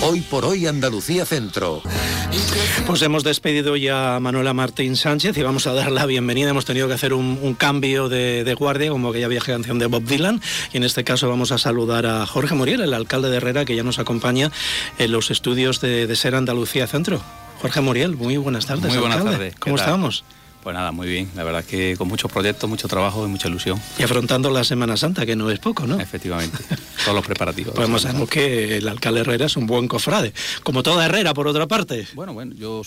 Hoy por hoy Andalucía Centro. Pues hemos despedido ya a Manuela Martín Sánchez y vamos a dar la bienvenida. Hemos tenido que hacer un cambio de guardia, como aquella vieja canción de Bob Dylan, y en este caso vamos a saludar a Jorge Muriel, el alcalde de Herrera, que ya nos acompaña en los estudios de SER Andalucía Centro. Jorge Muriel, muy buenas tardes. Muy buenas alcalde. tardes. ¿Cómo estamos? Pues nada, muy bien. La verdad es que con muchos proyectos, mucho trabajo y mucha ilusión. Y afrontando la Semana Santa, que no es poco, ¿no? Efectivamente. Todos los preparativos. Pues sabemos que el alcalde Herrera es un buen cofrade. Como toda Herrera, por otra parte. Bueno, yo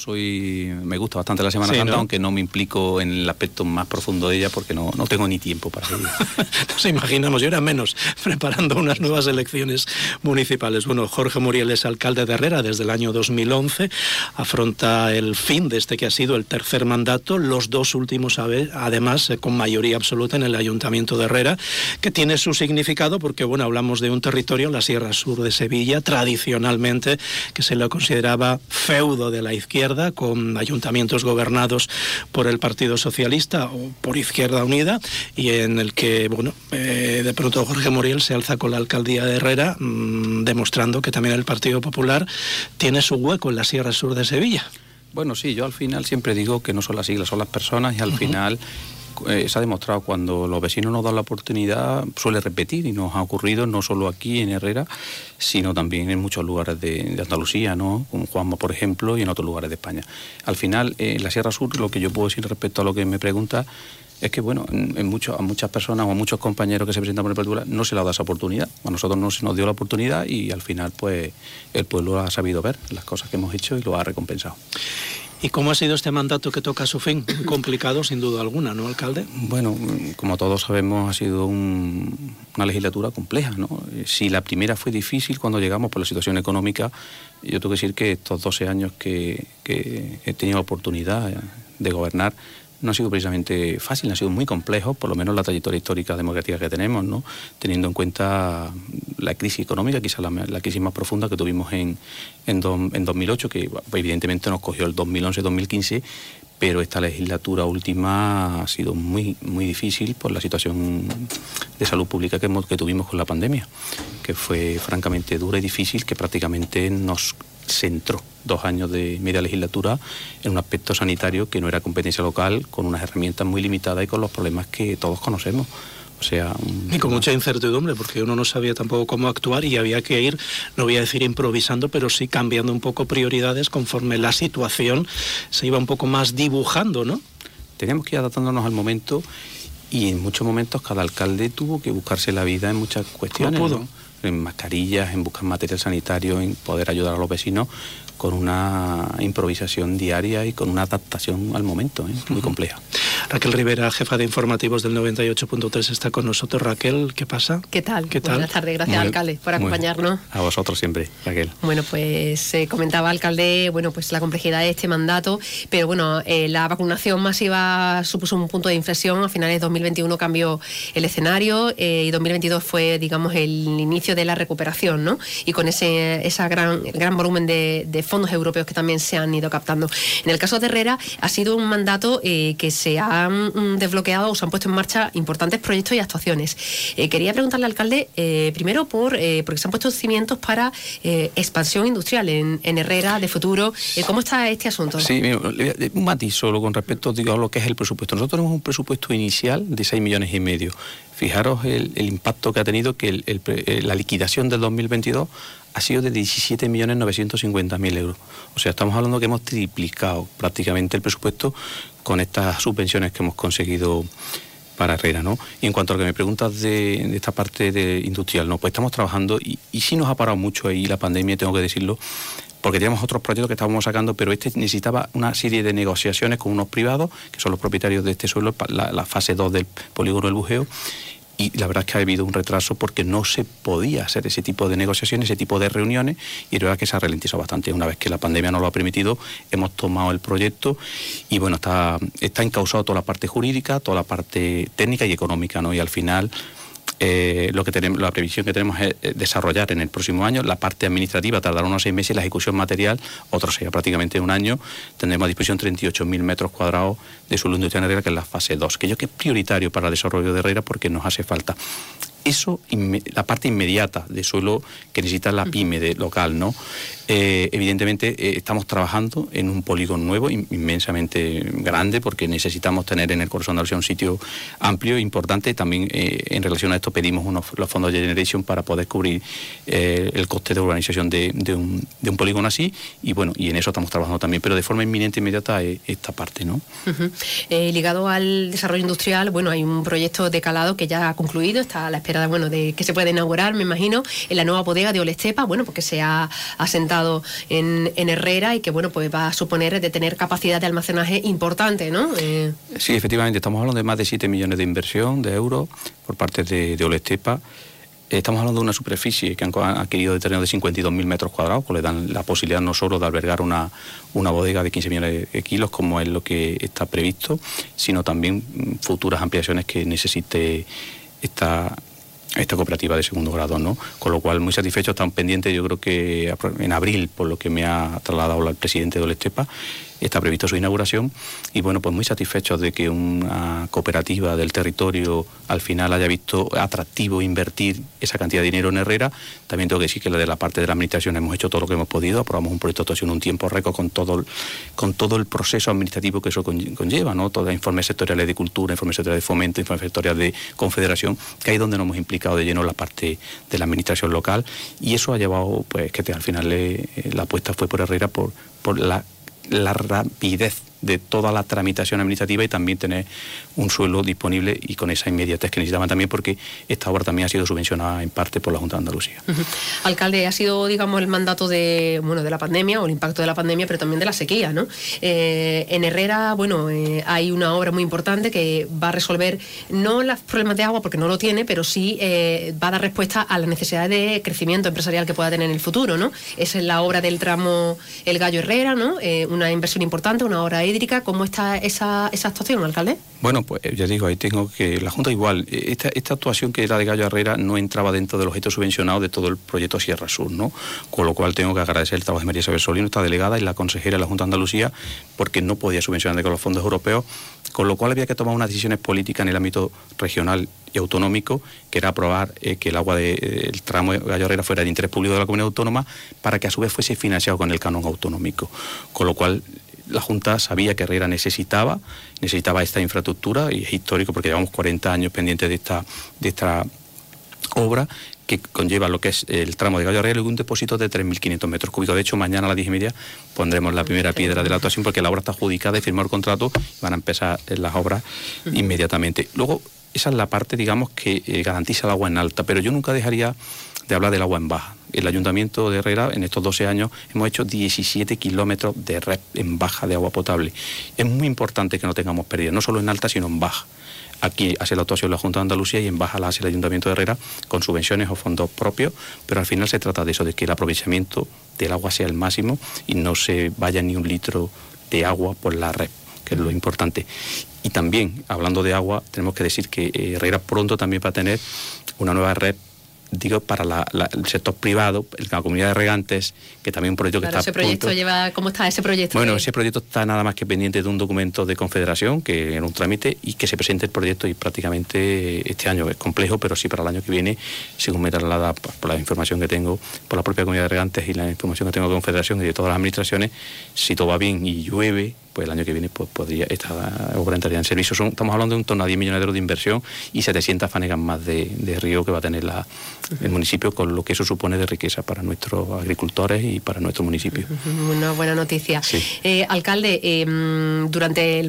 me gusta bastante la Semana Santa, ¿no? Aunque no me implico en el aspecto más profundo de ella porque no tengo ni tiempo para ello. Nos imaginamos, yo era menos, preparando unas nuevas elecciones municipales. Bueno, Jorge Muriel es alcalde de Herrera desde el año 2011. Afronta el fin de este que ha sido el tercer mandato, los dos últimos además con mayoría absoluta en el Ayuntamiento de Herrera, que tiene su significado porque, bueno, hablamos de un territorio, la Sierra Sur de Sevilla, tradicionalmente que se lo consideraba feudo de la izquierda, con ayuntamientos gobernados por el Partido Socialista o por Izquierda Unida, y en el que, bueno, de pronto Jorge Muriel se alza con la alcaldía de Herrera, demostrando que también el Partido Popular tiene su hueco en la Sierra Sur de Sevilla. Bueno, sí, yo al final siempre digo que no son las siglas, son las personas, y al final se ha demostrado cuando los vecinos nos dan la oportunidad, suele repetir, y nos ha ocurrido no solo aquí en Herrera, sino también en muchos lugares de Andalucía, ¿no? Como Juanma, por ejemplo, y en otros lugares de España. Al final, en la Sierra Sur, lo que yo puedo decir respecto a lo que me pregunta es que, bueno, a muchas personas o a muchos compañeros que se presentan por el Partido Popular no se les da esa oportunidad. A nosotros no se nos dio la oportunidad y al final, pues, el pueblo ha sabido ver las cosas que hemos hecho y lo ha recompensado. ¿Y cómo ha sido este mandato que toca a su fin? Complicado, sin duda alguna, ¿no, alcalde? Bueno, como todos sabemos, ha sido una legislatura compleja, ¿no? Si la primera fue difícil cuando llegamos por la situación económica, yo tengo que decir que estos 12 años que he tenido la oportunidad de gobernar no ha sido precisamente fácil, ha sido muy complejo, por lo menos la trayectoria histórica democrática que tenemos, ¿no? Teniendo en cuenta la crisis económica, quizás la crisis más profunda que tuvimos en 2008, que evidentemente nos cogió el 2011-2015, pero esta legislatura última ha sido muy, muy difícil por la situación de salud pública que tuvimos con la pandemia, que fue francamente dura y difícil, que prácticamente nos centró 2 años de media legislatura en un aspecto sanitario que no era competencia local, con unas herramientas muy limitadas y con los problemas que todos conocemos. O sea, y con mucha incertidumbre, porque uno no sabía tampoco cómo actuar y había que ir, no voy a decir improvisando, pero sí cambiando un poco prioridades conforme la situación se iba un poco más dibujando, ¿no? Teníamos que ir adaptándonos al momento, y en muchos momentos cada alcalde tuvo que buscarse la vida en muchas cuestiones. ¿Cómo pudo? ¿No? En mascarillas, en buscar material sanitario, en poder ayudar a los vecinos, con una improvisación diaria y con una adaptación al momento, muy compleja. Raquel Rivera, jefa de informativos del 98.3, está con nosotros. Raquel, ¿qué pasa? ¿Qué tal? ¿Qué tal? Buenas tardes, gracias alcalde por acompañarnos. A vosotros siempre, Raquel. Bueno, pues comentaba alcalde, bueno, pues la complejidad de este mandato, pero bueno, la vacunación masiva supuso un punto de inflexión. A finales de 2021 cambió el escenario, y 2022 fue, digamos, el inicio de la recuperación, ¿no? Y con ese gran volumen de fondos europeos que también se han ido captando. En el caso de Herrera ha sido un mandato que se han desbloqueado o se han puesto en marcha importantes proyectos y actuaciones. Quería preguntarle al alcalde, primero porque se han puesto cimientos para expansión industrial en Herrera de futuro. ¿Cómo está este asunto? Sí, mira, un matiz solo con respecto, a lo que es el presupuesto. Nosotros tenemos un presupuesto inicial de 6,5 millones. Fijaros el impacto que ha tenido, que la liquidación del 2022 ha sido de 17.950.000 euros. O sea, estamos hablando que hemos triplicado prácticamente el presupuesto con estas subvenciones que hemos conseguido para Herrera, ¿no? Y en cuanto a lo que me preguntas de esta parte de industrial, ¿no? Pues estamos trabajando y sí nos ha parado mucho ahí la pandemia, tengo que decirlo, porque teníamos otros proyectos que estábamos sacando, pero este necesitaba una serie de negociaciones con unos privados, que son los propietarios de este suelo, la fase 2 del polígono del Bujeo, y la verdad es que ha habido un retraso porque no se podía hacer ese tipo de negociaciones, ese tipo de reuniones, y la verdad que se ha ralentizado bastante. Una vez que la pandemia nos lo ha permitido, hemos tomado el proyecto y bueno, está encausado toda la parte jurídica, toda la parte técnica y económica, ¿no? Y al final lo que tenemos, la previsión que tenemos es desarrollar en el próximo año. La parte administrativa tardará unos 6 meses, la ejecución material otros sería prácticamente un año. Tendremos a disposición 38.000 metros cuadrados de suelo industrial en Herrera, que es la fase 2, que yo creo que es prioritario para el desarrollo de Herrera porque nos hace falta. Eso, la parte inmediata de suelo que necesita la pyme local, ¿no? Evidentemente estamos trabajando en un polígono nuevo, inmensamente grande, porque necesitamos tener en el corazón de Andalucía un sitio amplio e importante. También en relación a esto pedimos los fondos de Generation para poder cubrir el coste de urbanización de un polígono así, y bueno, y en eso estamos trabajando también, pero de forma inminente, inmediata, esta parte, ¿no? Ligado al desarrollo industrial, bueno, hay un proyecto de calado que ya ha concluido, está a la espera de que se pueda inaugurar, me imagino, en la nueva bodega de Olestepa, bueno, porque se ha asentado en Herrera y que, bueno, pues va a suponer de tener capacidad de almacenaje importante, ¿no? Sí, efectivamente, estamos hablando de más de 7 millones de inversión de euros por parte de Olestepa. Estamos hablando de una superficie que han adquirido de terreno de 52.000 metros cuadrados, que le dan la posibilidad no solo de albergar una bodega de 15 millones de kilos, como es lo que está previsto, sino también futuras ampliaciones que necesite esta cooperativa de segundo grado, ¿no? Con lo cual, muy satisfechos, están pendientes. Yo creo que en abril, por lo que me ha trasladado el presidente de Olestepa, está previsto su inauguración, y bueno, pues muy satisfechos de que una cooperativa del territorio al final haya visto atractivo invertir esa cantidad de dinero en Herrera. También tengo que decir que de la parte de la administración hemos hecho todo lo que hemos podido, aprobamos un proyecto de actuación en un tiempo récord con todo el proceso administrativo que eso conlleva, ¿no? Todos informes sectoriales de cultura, informes sectoriales de fomento, informes sectoriales de confederación, que ahí es donde nos hemos implicado de lleno la parte de la administración local, y eso ha llevado, pues, que al final la apuesta fue por Herrera por la rapidez de toda la tramitación administrativa y también tener un suelo disponible y con esa inmediatez que necesitaban también, porque esta obra también ha sido subvencionada en parte por la Junta de Andalucía. Alcalde, ha sido, digamos, el mandato de la pandemia, o el impacto de la pandemia, pero también de la sequía, ¿no? En Herrera, bueno, hay una obra muy importante que va a resolver no los problemas de agua, porque no lo tiene, pero sí va a dar respuesta a las necesidades de crecimiento empresarial que pueda tener en el futuro, ¿no? Esa es la obra del tramo El Gallo Herrera, ¿no? Una inversión importante, una obra hídrica. ¿Cómo está esa actuación, alcalde? Bueno, pues ya digo, ahí tengo que... La Junta igual, esta actuación que era de Gallo Herrera no entraba dentro del objeto subvencionado de todo el proyecto Sierra Sur, ¿no? Con lo cual tengo que agradecer el trabajo de María Isabel Solí, nuestra delegada, y la consejera de la Junta de Andalucía, porque no podía subvencionar con los fondos europeos, con lo cual había que tomar unas decisiones políticas en el ámbito regional y autonómico, que era aprobar que el agua del tramo de Gallo Herrera fuera de interés público de la comunidad autónoma, para que a su vez fuese financiado con el canon autonómico. Con lo cual la Junta sabía que Herrera necesitaba esta infraestructura, y es histórico porque llevamos 40 años pendientes de esta obra, que conlleva lo que es el tramo de Gallo Herrera y un depósito de 3.500 metros cúbicos. De hecho, mañana a las 10:30 pondremos la primera piedra de la actuación, porque la obra está adjudicada y firmado el contrato, y van a empezar las obras inmediatamente. Luego, esa es la parte, digamos, que garantiza el agua en alta, pero yo nunca dejaría de hablar del agua en baja. El Ayuntamiento de Herrera, en estos 12 años, hemos hecho 17 kilómetros de red en baja de agua potable. Es muy importante que no tengamos pérdidas, no solo en alta, sino en baja. Aquí hace la actuación la Junta de Andalucía y en baja la hace el Ayuntamiento de Herrera con subvenciones o fondos propios, pero al final se trata de eso, de que el aprovechamiento del agua sea el máximo y no se vaya ni un litro de agua por la red, que es lo importante. Y también, hablando de agua, tenemos que decir que Herrera pronto también va a tener una nueva red, digo, para el sector privado, la comunidad de regantes, que también un proyecto que está ese proyecto ¿cómo está ese proyecto? Bueno, ese proyecto está nada más que pendiente de un documento de confederación, que era un trámite, y que se presente el proyecto, y prácticamente este año es complejo, pero sí para el año que viene, según me traslada por la información que tengo por la propia comunidad de regantes y la información que tengo de confederación y de todas las administraciones, si todo va bien y llueve, pues el año que viene podría esta obra entraría en servicio. Estamos hablando de un torno a 10 millones de euros de inversión y 700 fanegas más de río que va a tener el municipio, con lo que eso supone de riqueza para nuestros agricultores y para nuestro municipio. Una buena noticia. Sí. Alcalde, durante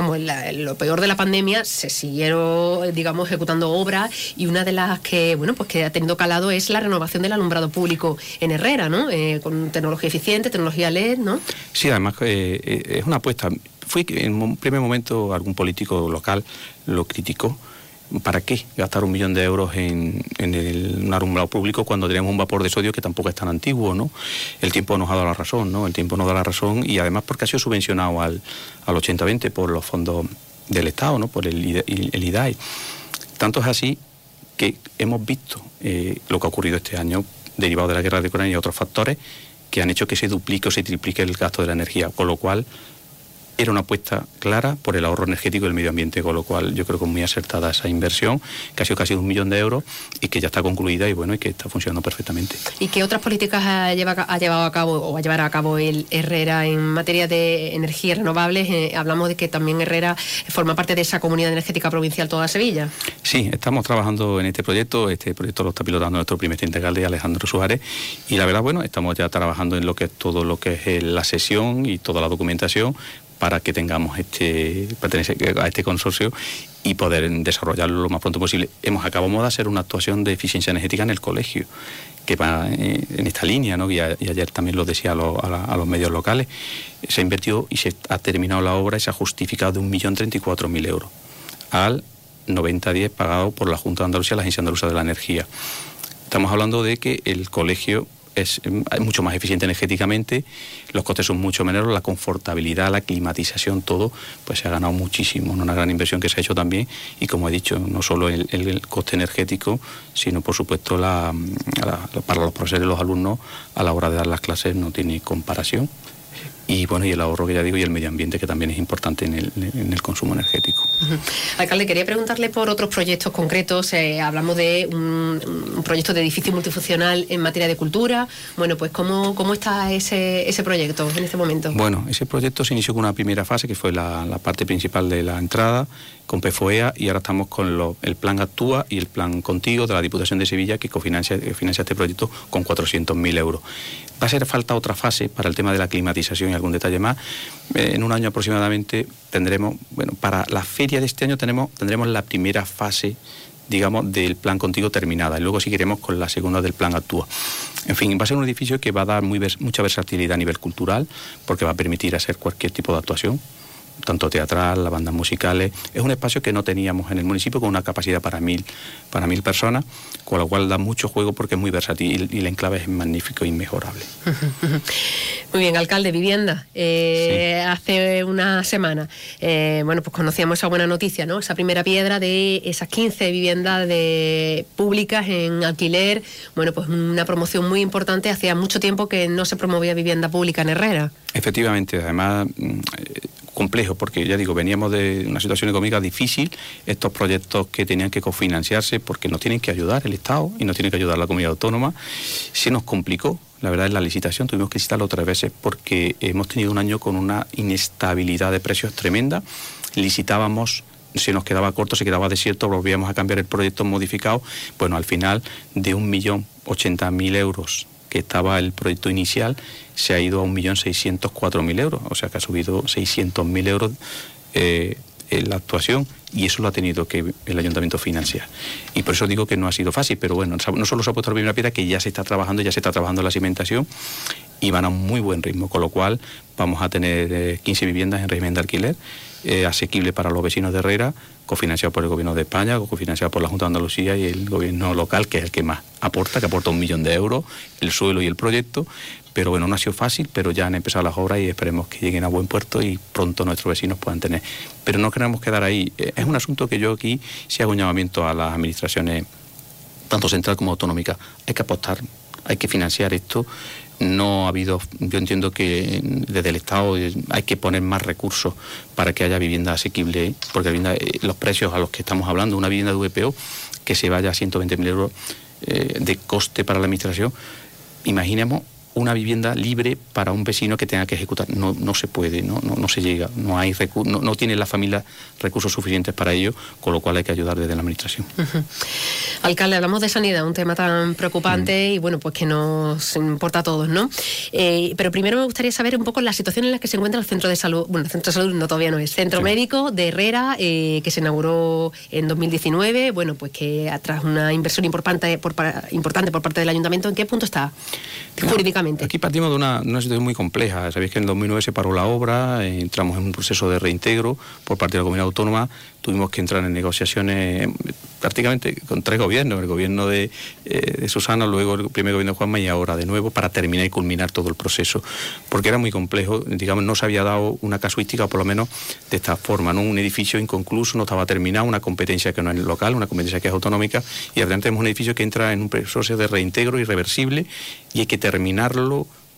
lo peor de la pandemia se siguieron, digamos, ejecutando obras, y una de las que, bueno, pues que ha tenido calado es la renovación del alumbrado público en Herrera, ¿no? Con tecnología eficiente, tecnología LED, ¿no? Sí, además es una apuesta. Fue que en un primer momento algún político local lo criticó. ¿Para qué gastar 1 millón de euros en un alumbrado público cuando tenemos un vapor de sodio que tampoco es tan antiguo, ¿no? El tiempo nos ha dado la razón, ¿no? El tiempo nos da la razón, y además porque ha sido subvencionado al 80-20 por los fondos del Estado, ¿no? Por el IDAE. Tanto es así que hemos visto lo que ha ocurrido este año, derivado de la guerra de Ucrania y otros factores que han hecho que se duplique o se triplique el gasto de la energía, con lo cual Era una apuesta clara por el ahorro energético del medio ambiente, con lo cual yo creo que es muy acertada esa inversión, que ha sido casi 1 millón de euros y que ya está concluida y bueno, y que está funcionando perfectamente. ¿Y qué otras políticas ha llevado a cabo o va a llevar a cabo el Herrera en materia de energías renovables? Hablamos de que también Herrera forma parte de esa comunidad energética provincial Toda Sevilla. Sí, estamos trabajando en este proyecto lo está pilotando nuestro primer teniente alcalde Alejandro Suárez y la verdad, bueno, estamos ya trabajando en todo lo que es la sesión y toda la documentación para que tengamos pertenecer a este consorcio y poder desarrollarlo lo más pronto posible. Acabamos de hacer una actuación de eficiencia energética en el colegio, que va en esta línea, ¿no? Y ayer también lo decía a los medios locales. Se ha invertido y se ha terminado la obra y se ha justificado de 1.034.000 euros al 90-10 pagado por la Junta de Andalucía, la Agencia Andaluza de la Energía. Estamos hablando de que el colegio es mucho más eficiente energéticamente, los costes son mucho menores, la confortabilidad, la climatización, todo, pues se ha ganado muchísimo, ¿no? Una gran inversión que se ha hecho también y como he dicho, no solo el coste energético, sino por supuesto para los profesores y los alumnos a la hora de dar las clases no tiene comparación. Y bueno, y el ahorro que ya digo y el medio ambiente que también es importante en el consumo energético. Alcalde, quería preguntarle por otros proyectos concretos. Hablamos de un proyecto de edificio multifuncional en materia de cultura. Bueno, pues ¿cómo está ese proyecto en este momento? Bueno, ese proyecto se inició con una primera fase que fue la parte principal de la entrada con PFOEA y ahora estamos con el plan Actúa y el plan Contigo de la Diputación de Sevilla que financia este proyecto con 400.000 euros. Va a hacer falta otra fase para el tema de la climatización y algún detalle más. En un año aproximadamente tendremos, bueno, para la feria de este año tendremos la primera fase, digamos, del plan Contigo terminada y luego seguiremos con la segunda del plan Actúa. En fin, va a ser un edificio que va a dar mucha versatilidad a nivel cultural porque va a permitir hacer cualquier tipo de actuación, tanto teatral, las bandas musicales. Es un espacio que no teníamos en el municipio con una capacidad para 1.000 personas, con lo cual da mucho juego porque es muy versátil y el enclave es magnífico e inmejorable. Muy bien, alcalde, vivienda. Sí. Hace una semana, bueno, pues conocíamos esa buena noticia, ¿no? Esa primera piedra de esas 15 viviendas públicas en alquiler. Bueno, pues una promoción muy importante. Hacía mucho tiempo que no se promovía vivienda pública en Herrera. Efectivamente, además complejo, porque ya digo, veníamos de una situación económica difícil, estos proyectos que tenían que cofinanciarse porque nos tienen que ayudar el Estado y nos tiene que ayudar la comunidad autónoma, se nos complicó. La verdad es la licitación, tuvimos que licitarlo 3 veces porque hemos tenido un año con una inestabilidad de precios tremenda. Licitábamos, se nos quedaba corto, se quedaba desierto, volvíamos a cambiar el proyecto modificado. Bueno, al final de 1.080.000 euros que estaba el proyecto inicial, se ha ido a 1.604.000 euros, o sea que ha subido 600.000 euros la actuación y eso lo ha tenido que el ayuntamiento financiar. Y por eso digo que no ha sido fácil, pero bueno, no solo se ha puesto la primera piedra, que ya se está trabajando la cimentación y van a un muy buen ritmo, con lo cual vamos a tener 15 viviendas en régimen de alquiler, asequible para los vecinos de Herrera, cofinanciado por el Gobierno de España, cofinanciado por la Junta de Andalucía y el Gobierno local, que es el que más aporta, que aporta 1 millón de euros, el suelo y el proyecto. Pero bueno, no ha sido fácil, pero ya han empezado las obras y esperemos que lleguen a buen puerto y pronto nuestros vecinos puedan tener. Pero no queremos quedar ahí. Es un asunto que yo aquí sí hago un llamamiento a las administraciones, tanto central como autonómica. Hay que apostar, hay que financiar esto. No ha habido, yo entiendo que desde el Estado hay que poner más recursos para que haya vivienda asequible, porque los precios a los que estamos hablando, una vivienda de VPO que se vaya a 120.000 euros de coste para la administración, imaginemos una vivienda libre para un vecino que tenga que ejecutar. No se puede, no se llega, no tiene la familia recursos suficientes para ello, con lo cual hay que ayudar desde la administración. Alcalde, hablamos de sanidad, un tema tan preocupante y bueno, pues que nos importa a todos, ¿no? Pero primero me gustaría saber un poco la situación en la que se encuentra el centro de salud, bueno, el centro de salud no, todavía no es, centro médico de Herrera, que se inauguró en 2019, bueno, pues que tras una inversión importante por parte del ayuntamiento, ¿en qué punto está jurídicamente? Aquí partimos de una situación muy compleja. Sabéis que en 2009 se paró la obra, entramos en un proceso de reintegro por parte de la comunidad autónoma, tuvimos que entrar en negociaciones prácticamente con 3 gobiernos, el gobierno de Susana, luego el primer gobierno de Juanma y ahora de nuevo, para terminar y culminar todo el proceso, porque era muy complejo, digamos, no se había dado una casuística, por lo menos de esta forma, ¿no? Un edificio inconcluso, no estaba terminado, una competencia que no es local, una competencia que es autonómica, y ahora tenemos un edificio que entra en un proceso de reintegro irreversible y hay que terminarlo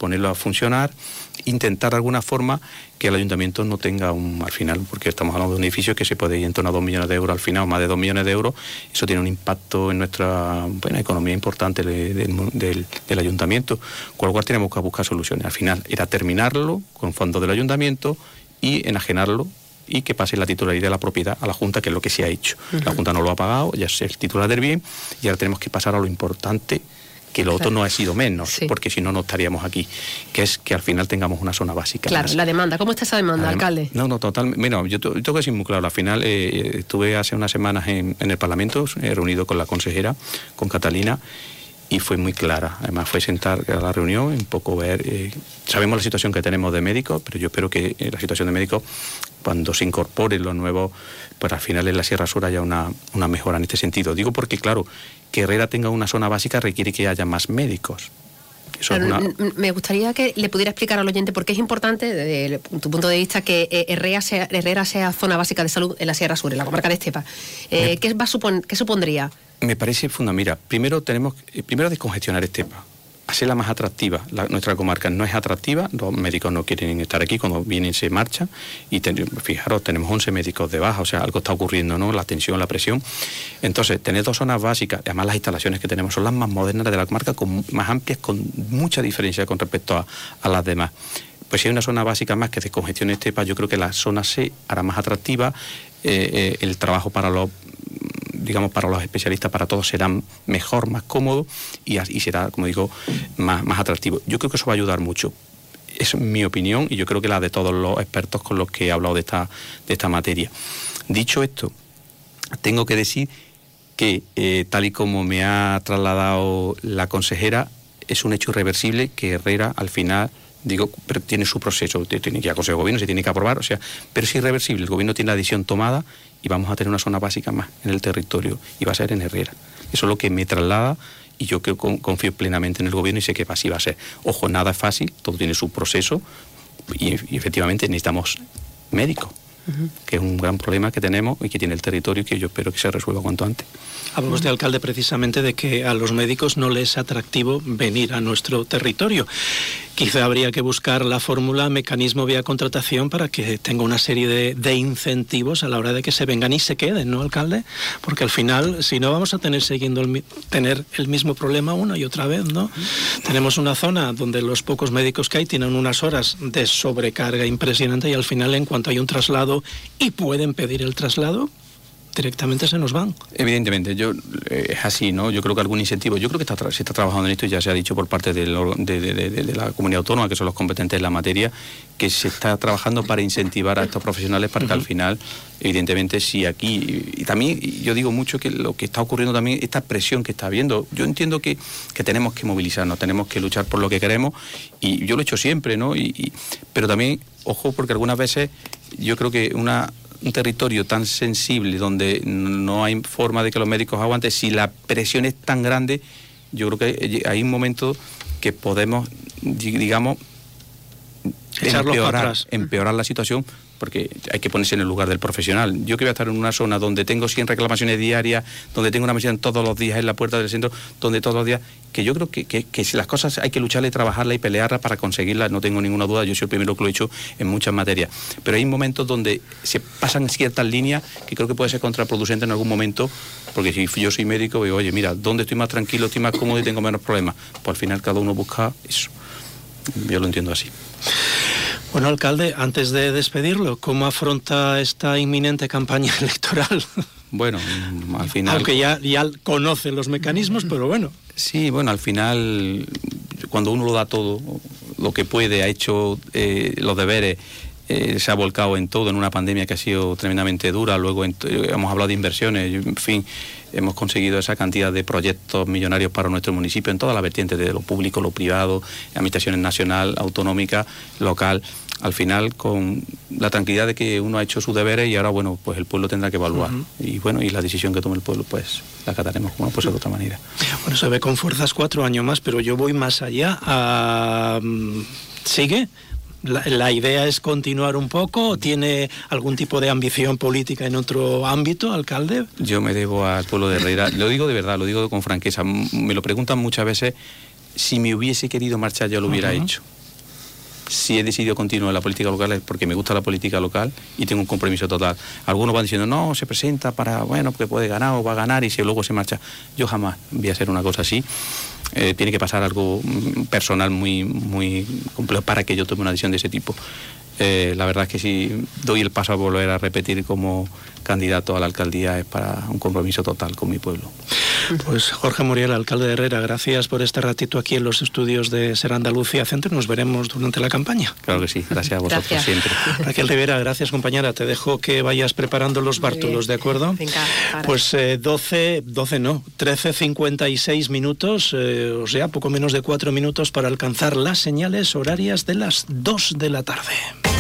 ponerlo a funcionar, intentar de alguna forma que el ayuntamiento no tenga al final, porque estamos hablando de un edificio que se puede ir en torno a 2 millones de euros al final, más de 2 millones de euros, eso tiene un impacto en nuestra economía importante del ayuntamiento, con lo cual tenemos que buscar soluciones. Al final era terminarlo con fondos del ayuntamiento y enajenarlo y que pase la titularidad de la propiedad a la Junta, que es lo que se ha hecho. La Junta no lo ha pagado, ya es el titular del bien, y ahora tenemos que pasar a lo importante, que lo otro no ha sido menos, porque si no, no estaríamos aquí, que es que al final tengamos una zona básica. Claro, más. La demanda. ¿Cómo está esa demanda, alcalde? No, totalmente. Bueno, yo tengo que decir muy claro, al final estuve hace unas semanas en el Parlamento, reunido con la consejera, con Catalina, y fue muy clara. Además fue sentar a la reunión, un poco ver, sabemos la situación que tenemos de médicos, pero yo espero que la situación de médicos, cuando se incorporen los nuevos, pues al final en la Sierra Sur haya una mejora en este sentido. Digo porque, claro, que Herrera tenga una zona básica requiere que haya más médicos. Me gustaría que le pudiera explicar al oyente por qué es importante, desde tu punto de vista, que Herrera sea zona básica de salud en la Sierra Sur, en la comarca de Estepa. ¿Qué supondría? Me parece fundamental. Mira, primero descongestionar Estepa, hacerla más atractiva. Nuestra comarca no es atractiva, los médicos no quieren estar aquí, cuando vienen se marchan, y fijaros, tenemos 11 médicos de baja, o sea, algo está ocurriendo, ¿no? La tensión, la presión. Entonces, tener 2 zonas básicas, además las instalaciones que tenemos son las más modernas de la comarca, más amplias, con mucha diferencia con respecto a las demás. Pues si hay una zona básica más que descongestione Estepa, yo creo que la zona C hará más atractiva, el trabajo para los especialistas, para todos será mejor, más cómodo y será, como digo, más atractivo. Yo creo que eso va a ayudar mucho. Es mi opinión y yo creo que la de todos los expertos con los que he hablado de esta materia. Dicho esto, tengo que decir que, tal y como me ha trasladado la consejera, es un hecho irreversible que Herrera al final... pero tiene su proceso, tiene que ir a Consejo de Gobierno, se tiene que aprobar, o sea, pero es irreversible, el Gobierno tiene la decisión tomada y vamos a tener una zona básica más en el territorio y va a ser en Herrera. Eso es lo que me traslada y yo confío plenamente en el Gobierno y sé que así va a ser. Ojo, nada es fácil, todo tiene su proceso y efectivamente necesitamos médicos, que es un gran problema que tenemos y que tiene el territorio y que yo espero que se resuelva cuanto antes. Habla usted, alcalde, precisamente de que a los médicos no les es atractivo venir a nuestro territorio. Quizá habría que buscar la fórmula, mecanismo vía contratación para que tenga una serie de incentivos a la hora de que se vengan y se queden, ¿no, alcalde? Porque al final, si no, vamos a tener tener el mismo problema una y otra vez, ¿no? Tenemos una zona donde los pocos médicos que hay tienen unas horas de sobrecarga impresionante y al final, en cuanto hay un traslado y pueden pedir el traslado, directamente se nos van. Evidentemente, es así, ¿no? Yo creo que algún incentivo, yo creo que se está trabajando en esto y ya se ha dicho por parte de la comunidad autónoma, que son los competentes en la materia, que se está trabajando para incentivar a estos profesionales para que al final, evidentemente, si aquí, y también yo digo mucho que lo que está ocurriendo también, esta presión que está habiendo, yo entiendo que tenemos que movilizarnos, tenemos que luchar por lo que queremos, y yo lo he hecho siempre, ¿no? Pero también, ojo, porque algunas veces yo creo que un territorio tan sensible donde no hay forma de que los médicos aguanten, si la presión es tan grande, yo creo que hay un momento que podemos, digamos, empeorar la situación, porque hay que ponerse en el lugar del profesional. Yo que voy a estar en una zona donde tengo 100 reclamaciones diarias, donde tengo una misión todos los días en la puerta del centro, donde todos los días, que yo creo que si las cosas hay que lucharla y trabajarla y pelearla para conseguirlas, no tengo ninguna duda, yo soy el primero que lo he hecho en muchas materias. Pero hay momentos donde se pasan ciertas líneas que creo que puede ser contraproducente en algún momento, porque si yo soy médico, digo, oye, mira, ¿dónde estoy más tranquilo, estoy más cómodo y tengo menos problemas? Pues al final cada uno busca eso. Yo lo entiendo así. Bueno, alcalde, antes de despedirlo, ¿cómo afronta esta inminente campaña electoral? Bueno, al final... Aunque ya conoce los mecanismos, pero bueno. Sí, bueno, al final, cuando uno lo da todo, lo que puede, ha hecho los deberes, se ha volcado en todo, en una pandemia que ha sido tremendamente dura, luego hemos hablado de inversiones, en fin, hemos conseguido esa cantidad de proyectos millonarios para nuestro municipio en todas las vertientes, de lo público, lo privado, administraciones nacional, autonómica, local, al final con la tranquilidad de que uno ha hecho sus deberes y ahora, bueno, pues el pueblo tendrá que evaluar. Y bueno, y la decisión que tome el pueblo, pues la acataremos, como no puede ser de otra manera. Bueno, se ve con fuerzas 4 años más, pero yo voy más allá. ¿Sigue? ¿La idea es continuar un poco o tiene algún tipo de ambición política en otro ámbito, alcalde? Yo me debo al pueblo de Herrera, lo digo de verdad, lo digo con franqueza, me lo preguntan muchas veces, si me hubiese querido marchar yo lo hubiera hecho. si he decidido continuar en la política local es porque me gusta la política local y tengo un compromiso total. Algunos van diciendo, no, se presenta para, bueno, porque puede ganar o va a ganar y si luego se marcha. Yo jamás voy a hacer una cosa así. Tiene que pasar algo personal muy, muy complejo para que yo tome una decisión de ese tipo. La verdad es que si doy el paso a volver a repetir como candidato a la alcaldía es para un compromiso total con mi pueblo. Pues Jorge Muriel, alcalde de Herrera, gracias por este ratito aquí en los estudios de Ser Andalucía Centro. Nos veremos durante la campaña. Claro que sí, gracias a vosotros siempre. Raquel Rivera, gracias compañera. Te dejo que vayas preparando los bártulos, ¿de acuerdo? Venga, pues 13:56 minutos, o sea, poco menos de 4 minutos para alcanzar las señales horarias de las 2 de la tarde.